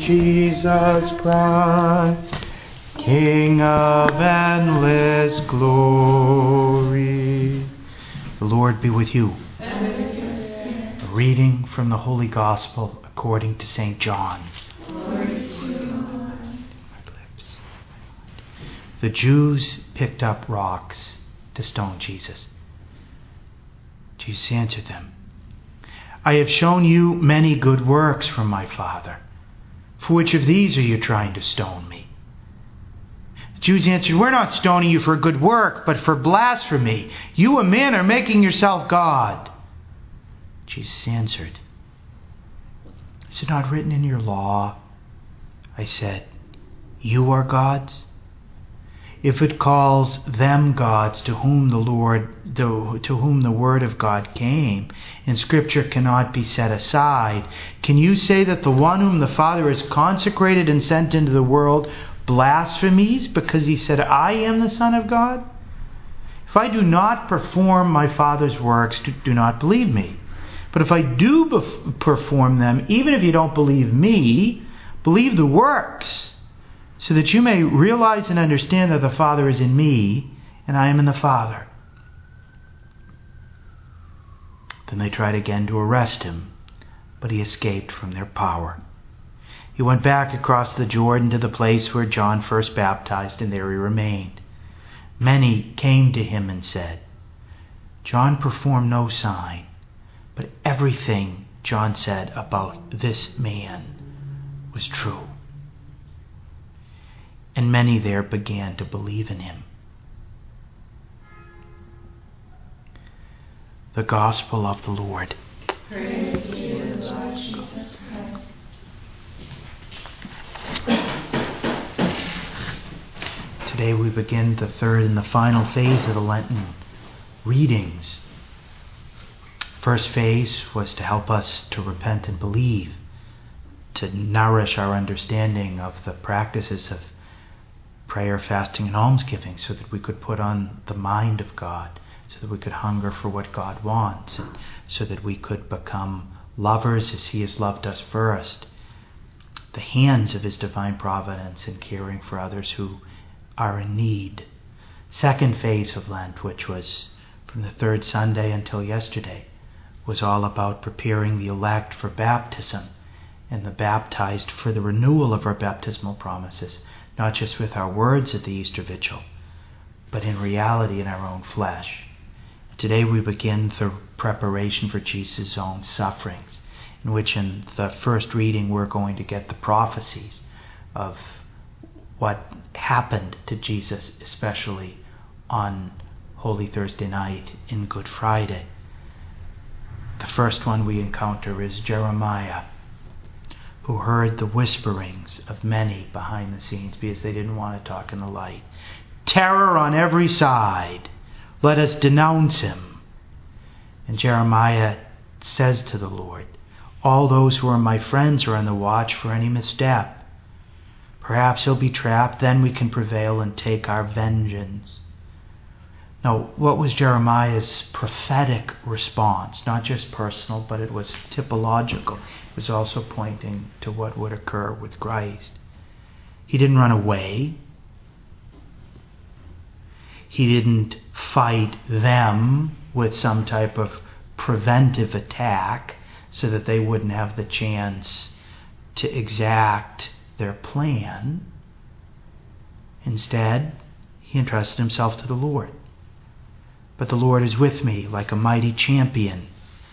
Jesus Christ, King of endless glory. The Lord be with you. And with your spirit. A reading from the Holy Gospel according to St. John. Glory to you, Lord. The Jews picked up rocks to stone Jesus. Jesus answered them, I have shown you many good works from my Father. For which of these are you trying to stone me? The Jews answered, we're not stoning you for good work, but for blasphemy. You, a man, are making yourself God. Jesus answered, is it not written in your law? I said, you are gods? If it calls them gods to whom the word of God came, and Scripture cannot be set aside, can you say that the one whom the Father has consecrated and sent into the world blasphemes because he said, I am the Son of God? If I do not perform my Father's works, do not believe me. But if I do perform them, even if you don't believe me, believe the works, so that you may realize and understand that the Father is in me, and I am in the Father. Then they tried again to arrest him, but he escaped from their power. He went back across the Jordan to the place where John first baptized, and there he remained. Many came to him and said, John performed no sign, but everything John said about this man was true. And many there began to believe in him. The Gospel of the Lord. Praise to you, Lord Jesus Christ. Today we begin the third and the final phase of the Lenten readings. First phase was to help us to repent and believe, to nourish our understanding of the practices of prayer, fasting, and almsgiving, so that we could put on the mind of God, so that we could hunger for what God wants, and so that we could become lovers as He has loved us first, the hands of His divine providence in caring for others who are in need. Second phase of Lent, which was from the third Sunday until yesterday, was all about preparing the elect for baptism and the baptized for the renewal of our baptismal promises, not just with our words at the Easter Vigil, but in reality in our own flesh. Today we begin the preparation for Jesus' own sufferings, in which in the first reading we're going to get the prophecies of what happened to Jesus, especially on Holy Thursday night in Good Friday. The first one we encounter is Jeremiah, who heard the whisperings of many behind the scenes because they didn't want to talk in the light. Terror on every side. Let us denounce him. And Jeremiah says to the Lord, all those who are my friends are on the watch for any misstep. Perhaps he'll be trapped, then we can prevail and take our vengeance. Now, what was Jeremiah's prophetic response? Not just personal, but it was typological. It was also pointing to what would occur with Christ. He didn't run away. He didn't fight them with some type of preventive attack so that they wouldn't have the chance to exact their plan. Instead, he entrusted himself to the Lord. But the Lord is with me like a mighty champion.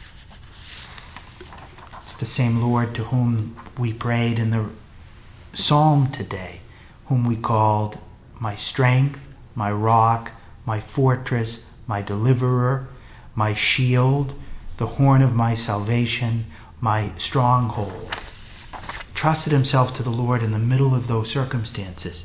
It's the same Lord to whom we prayed in the psalm today, whom we called my strength, my rock, my fortress, my deliverer, my shield, the horn of my salvation, my stronghold. Trusted himself to the Lord in the middle of those circumstances,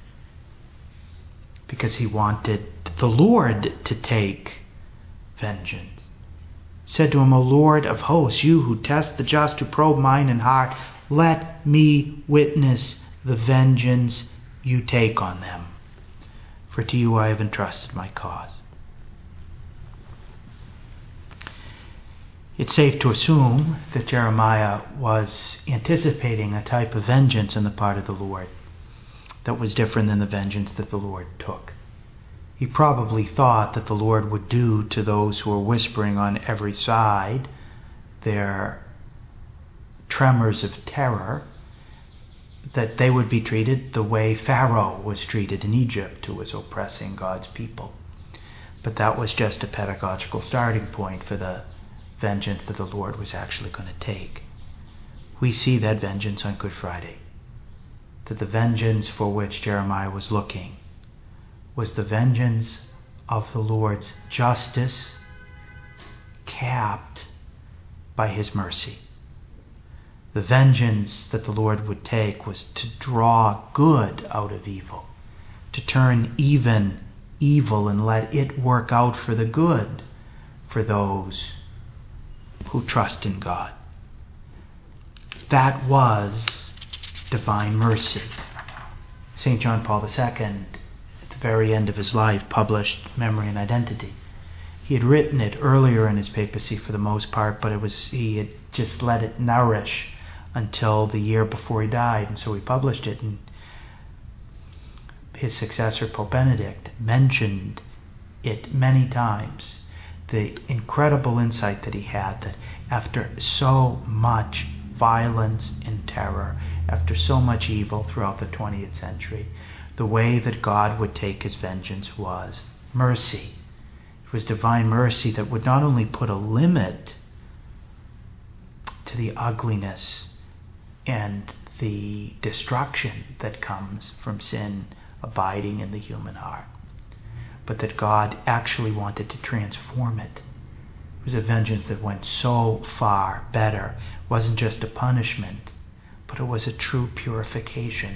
because he wanted the Lord to take vengeance. Said to him, O Lord of hosts, you who test the just, who probe mind and heart, let me witness the vengeance you take on them. For to you I have entrusted my cause. It's safe to assume that Jeremiah was anticipating a type of vengeance on the part of the Lord that was different than the vengeance that the Lord took. He probably thought that the Lord would do to those who were whispering on every side their tremors of terror, that they would be treated the way Pharaoh was treated in Egypt, who was oppressing God's people. But that was just a pedagogical starting point for the vengeance that the Lord was actually going to take. We see that vengeance on Good Friday. That the vengeance for which Jeremiah was looking was the vengeance of the Lord's justice capped by his mercy. The vengeance that the Lord would take was to draw good out of evil, to turn even evil and let it work out for the good for those who trust in God. That was divine mercy. St. John Paul II, at the very end of his life, published Memory and Identity. He had written it earlier in his papacy for the most part, but he had just let it nourish until the year before he died, and so he published it. And his successor, Pope Benedict, mentioned it many times. The incredible insight that he had, that after so much violence and terror, after so much evil throughout the 20th century, the way that God would take his vengeance was mercy. It was divine mercy that would not only put a limit to the ugliness and the destruction that comes from sin abiding in the human heart, but that God actually wanted to transform it. It was a vengeance that went so far better. It wasn't just a punishment, but it was a true purification.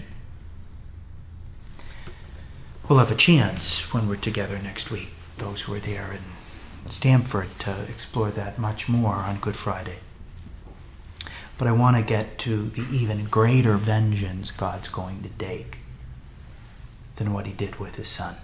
We'll have a chance when we're together next week, those who are there in Stamford, to explore that much more on Good Friday. But I want to get to the even greater vengeance God's going to take than what he did with his Son.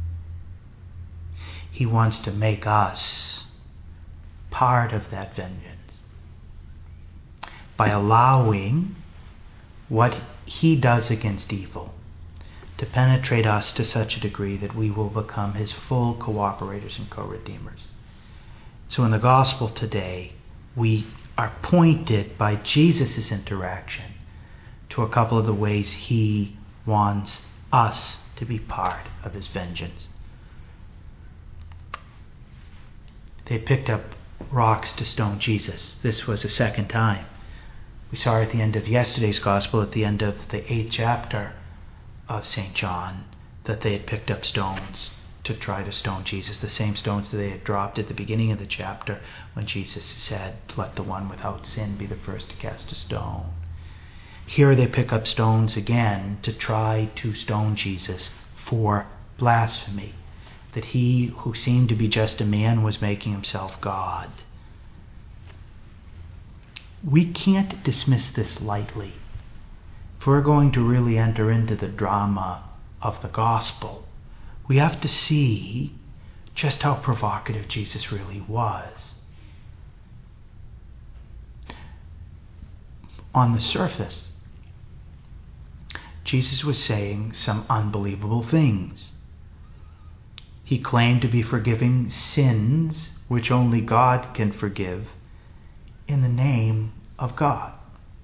He wants to make us part of that vengeance by allowing what he does against evil to penetrate us to such a degree that we will become his full cooperators and co-redeemers. So in the gospel today, we are pointed by Jesus' interaction to a couple of the ways he wants us to be part of his vengeance. They picked up rocks to stone Jesus. This was the second time. We saw at the end of yesterday's gospel, at the end of the 8th chapter of St. John, that they had picked up stones to try to stone Jesus, the same stones that they had dropped at the beginning of the chapter when Jesus said, "Let the one without sin be the first to cast a stone." Here they pick up stones again to try to stone Jesus for blasphemy, that he who seemed to be just a man was making himself God. We can't dismiss this lightly. If we're going to really enter into the drama of the gospel, we have to see just how provocative Jesus really was. On the surface, Jesus was saying some unbelievable things. He claimed to be forgiving sins which only God can forgive in the name of God.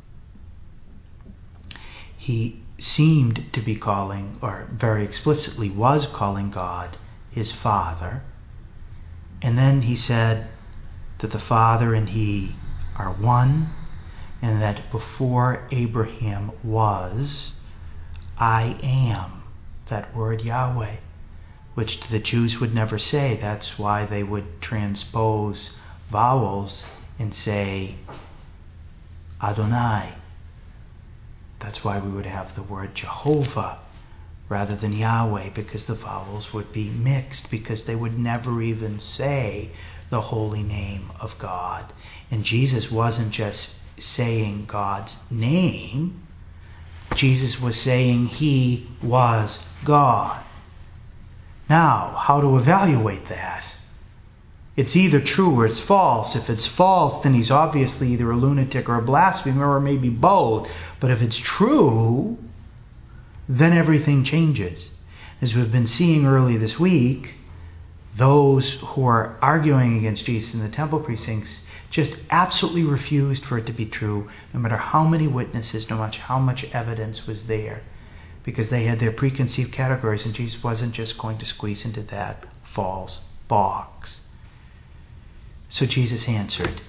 He seemed to be calling, or very explicitly was calling, God his Father. And then he said that the Father and he are one, and that before Abraham was, I am, that word Yahweh, which the Jews would never say. That's why they would transpose vowels and say Adonai. That's why we would have the word Jehovah rather than Yahweh, because the vowels would be mixed, because they would never even say the holy name of God. And Jesus wasn't just saying God's name. Jesus was saying he was God. Now, how to evaluate that? It's either true or it's false. If it's false, then he's obviously either a lunatic or a blasphemer, or maybe both. But if it's true, then everything changes. As we've been seeing early this week, those who are arguing against Jesus in the temple precincts just absolutely refused for it to be true, no matter how many witnesses, no matter how much evidence was there, because they had their preconceived categories, and Jesus wasn't just going to squeeze into that false box. So Jesus answered.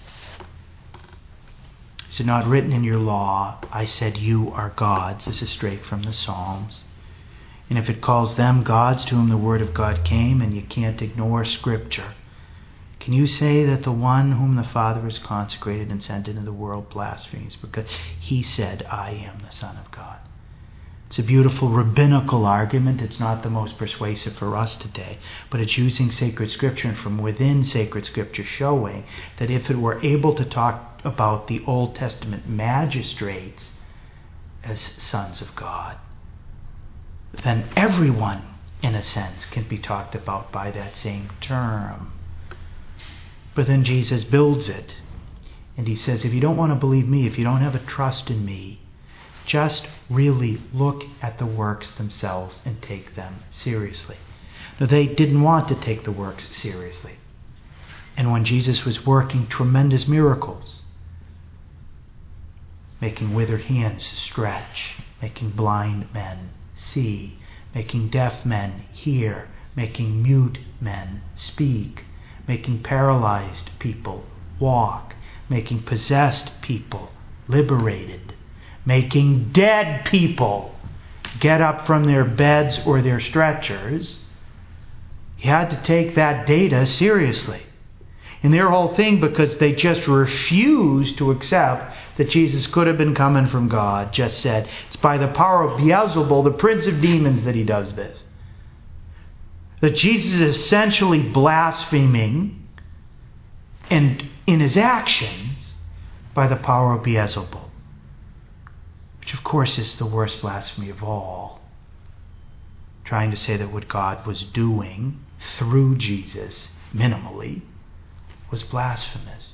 Is it not written in your law, I said you are gods? This is straight from the Psalms. And if it calls them gods to whom the word of God came, and you can't ignore Scripture, can you say that the one whom the Father has consecrated and sent into the world blasphemes because he said, I am the Son of God? It's a beautiful rabbinical argument. It's not the most persuasive for us today, but it's using sacred Scripture and from within sacred Scripture showing that if it were able to talk about the Old Testament magistrates as sons of God, then everyone, in a sense, can be talked about by that same term. But then Jesus builds it, and he says, if you don't want to believe me, if you don't have a trust in me, just really look at the works themselves and take them seriously. Now, they didn't want to take the works seriously. And when Jesus was working tremendous miracles, making withered hands stretch, making blind men see, making deaf men hear, making mute men speak, making paralyzed people walk, making possessed people liberated, making dead people get up from their beds or their stretchers, he had to take that data seriously. And their whole thing, because they just refused to accept that Jesus could have been coming from God, just said, it's by the power of Beelzebul, the prince of demons, that he does this. That Jesus is essentially blaspheming, and in his actions, by the power of Beelzebul. Which of course is the worst blasphemy of all. Trying to say that what God was doing through Jesus, minimally, was blasphemous.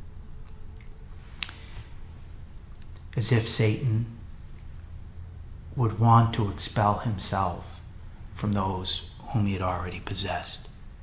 As if Satan would want to expel himself from those whom he had already possessed.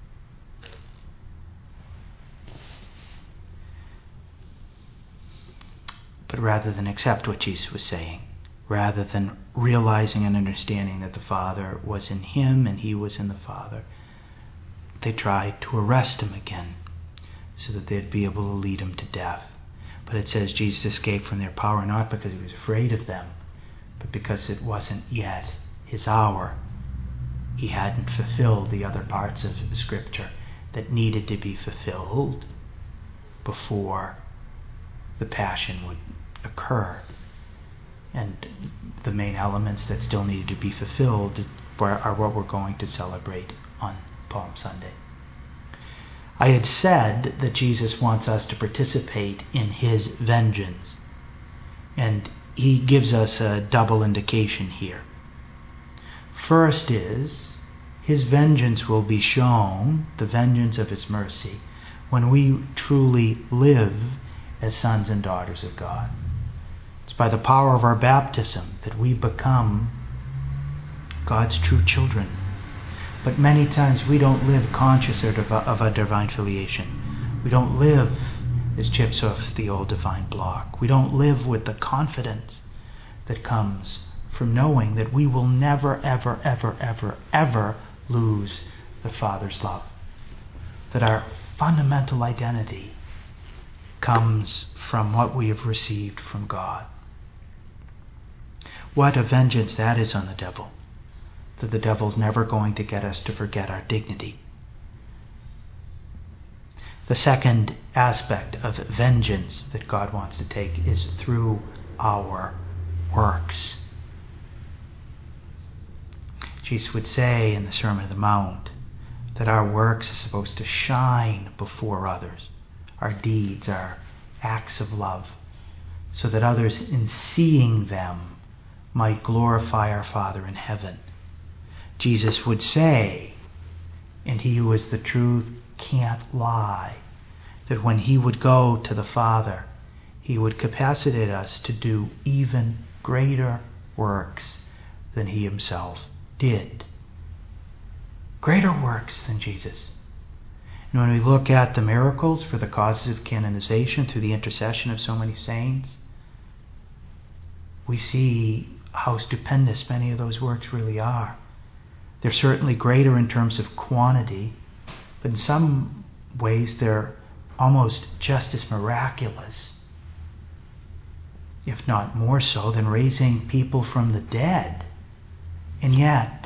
But rather than accept what Jesus was saying, rather than realizing and understanding that the Father was in him and he was in the Father, they tried to arrest him again so that they'd be able to lead him to death. But it says Jesus escaped from their power not because he was afraid of them, but because it wasn't yet his hour. He hadn't fulfilled the other parts of Scripture that needed to be fulfilled before the passion would occur. And the main elements that still needed to be fulfilled are what we're going to celebrate on Palm Sunday. I had said that Jesus wants us to participate in his vengeance. And he gives us a double indication here. First is, his vengeance will be shown, the vengeance of his mercy, when we truly live as sons and daughters of God. It's by the power of our baptism that we become God's true children. But many times we don't live conscious of a divine filiation. We don't live as chips off the old divine block. We don't live with the confidence that comes from knowing that we will never, ever, ever, ever, ever lose the Father's love. That our fundamental identity comes from what we have received from God. What a vengeance that is on the devil. That the devil's never going to get us to forget our dignity. The second aspect of vengeance that God wants to take is through our works. Jesus would say in the Sermon on the Mount that our works are supposed to shine before others. Our deeds, our acts of love, so that others in seeing them might glorify our Father in heaven. Jesus would say, and he who is the truth can't lie. That when he would go to the Father, he would capacitate us to do even greater works than he himself did. Greater works than Jesus. And when we look at the miracles for the causes of canonization through the intercession of so many saints, we see how stupendous many of those works really are. They're certainly greater in terms of quantity, but in some ways they're almost just as miraculous, if not more so, than raising people from the dead. And yet,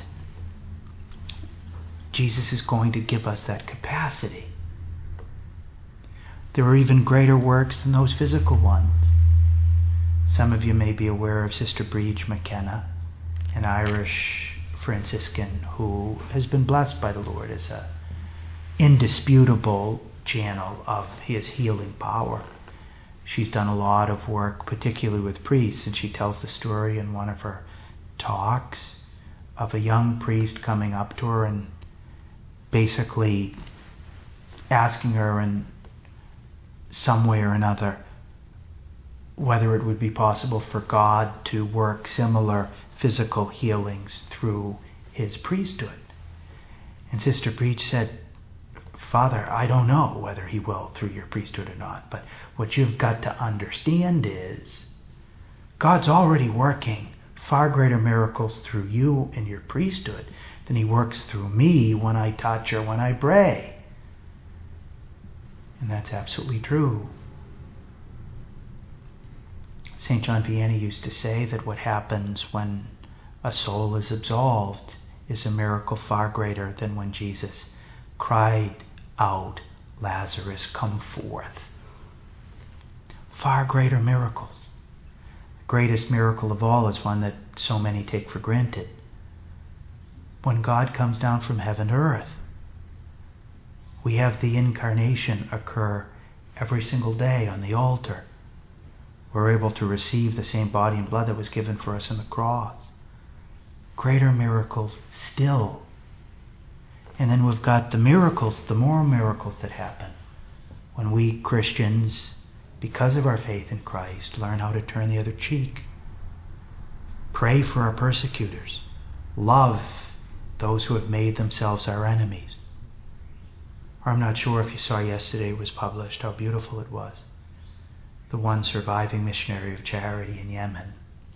Jesus is going to give us that capacity. There are even greater works than those physical ones. Some of you may be aware of Sister Breege McKenna, an Irish Franciscan who has been blessed by the Lord as an indisputable channel of his healing power. She's done a lot of work, particularly with priests, and she tells the story in one of her talks of a young priest coming up to her and basically asking her in some way or another whether it would be possible for God to work similar physical healings through his priesthood. And Sister Breege said, "Father, I don't know whether he will through your priesthood or not, but what you've got to understand is God's already working far greater miracles through you in your priesthood than he works through me when I touch or when I pray." And that's absolutely true. St. John Vianney used to say that what happens when a soul is absolved is a miracle far greater than when Jesus cried out, "Lazarus, come forth." Far greater miracles. The greatest miracle of all is one that so many take for granted. When God comes down from heaven to earth, we have the incarnation occur every single day on the altar. We're able to receive the same body and blood that was given for us on the cross. Greater miracles still. And then we've got the miracles, the moral miracles that happen when we Christians, because of our faith in Christ, learn how to turn the other cheek. Pray for our persecutors. Love those who have made themselves our enemies. Or I'm not sure if you saw yesterday it was published, how beautiful it was. The one surviving missionary of charity in Yemen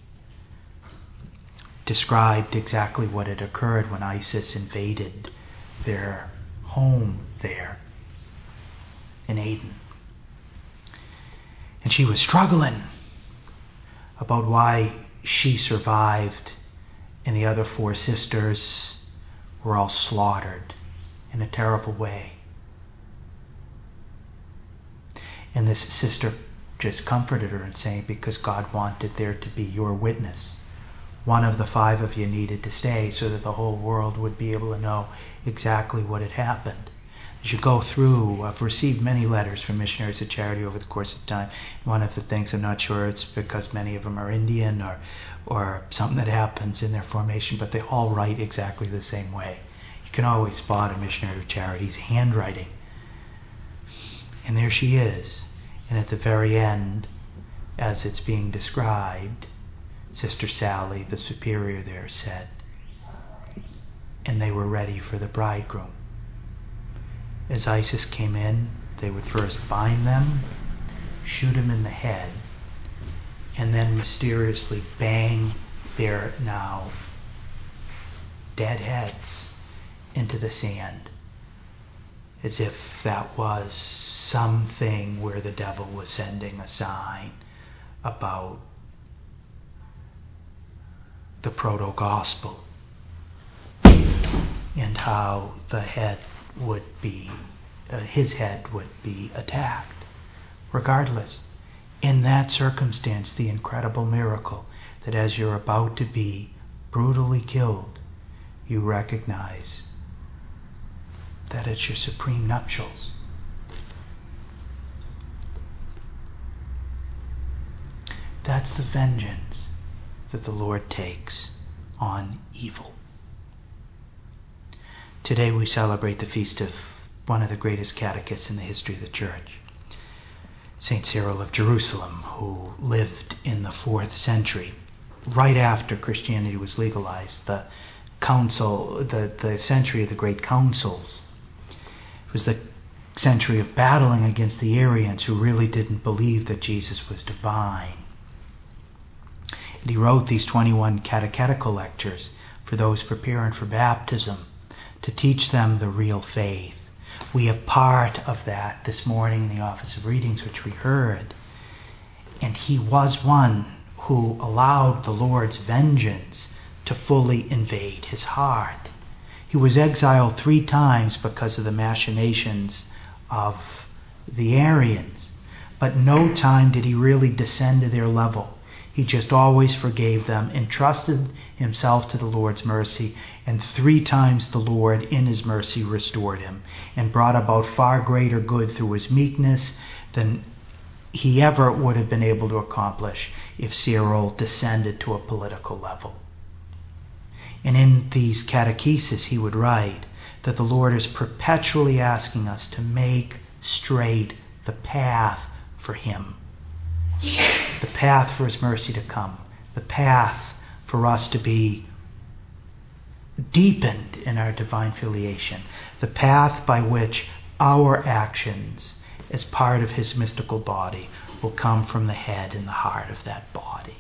described exactly what had occurred when ISIS invaded their home there in Aden. And she was struggling about why she survived and the other 4 sisters were all slaughtered in a terrible way. And this sister just comforted her and saying, because God wanted there to be your witness. One of the 5 of you needed to stay so that the whole world would be able to know exactly what had happened. As you go through, I've received many letters from missionaries of charity over the course of time. One of the things, I'm not sure it's because many of them are Indian or something that happens in their formation, but they all write exactly the same way. You can always spot a missionary of charity's handwriting. And there she is. And at the very end, as it's being described, Sister Sally, the superior there, said, "And they were ready for the bridegroom. As ISIS came in, they would first bind them, shoot them in the head, and then mysteriously bang their now dead heads into the sand, as if that was something where the devil was sending a sign about the proto-gospel and how the head would be, his head would be attacked. Regardless, in that circumstance, the incredible miracle that as you're about to be brutally killed, you recognize that it's your supreme nuptials. That's the vengeance that the Lord takes on evil. Today we celebrate the feast of one of the greatest catechists in the history of the Church, St. Cyril of Jerusalem, who lived in the 4th century, right after Christianity was legalized, the century of the great councils. It was the century of battling against the Arians, who really didn't believe that Jesus was divine. And he wrote these 21 catechetical lectures for those preparing for baptism, to teach them the real faith. We have part of that this morning in the Office of Readings, which we heard. And he was one who allowed the Lord's vengeance to fully invade his heart. He was exiled 3 times because of the machinations of the Arians. But no time did he really descend to their level. He just always forgave them, entrusted himself to the Lord's mercy, and 3 times the Lord in his mercy restored him and brought about far greater good through his meekness than he ever would have been able to accomplish if Cyril descended to a political level. And in these catechesis he would write that the Lord is perpetually asking us to make straight the path for him. The path for his mercy to come. The path for us to be deepened in our divine filiation. The path by which our actions as part of his mystical body will come from the head and the heart of that body.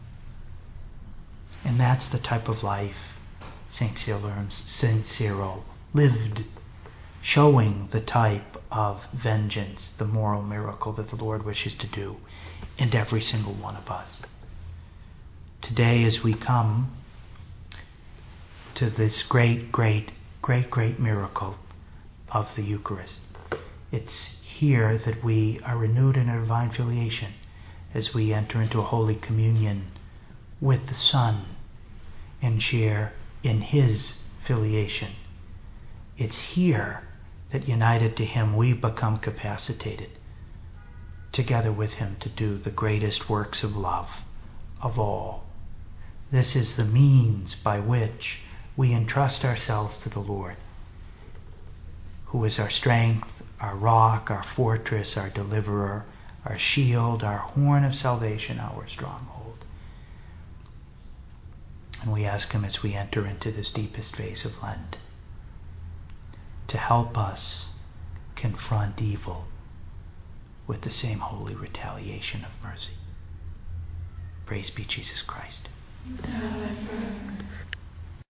And that's the type of life St. Cyril lived, showing the type of vengeance, the moral miracle that the Lord wishes to do in every single one of us. Today, as we come to this great miracle of the Eucharist, it's here that we are renewed in our divine filiation as we enter into a Holy Communion with the Son and share in his filiation. It's here that, united to him, we become capacitated together with him to do the greatest works of love of all. This is the means by which we entrust ourselves to the Lord, who is our strength, our rock, our fortress, our deliverer, our shield, our horn of salvation, our stronghold. And we ask him as we enter into this deepest phase of Lent to help us confront evil with the same holy retaliation of mercy. Praise be Jesus Christ. Thou art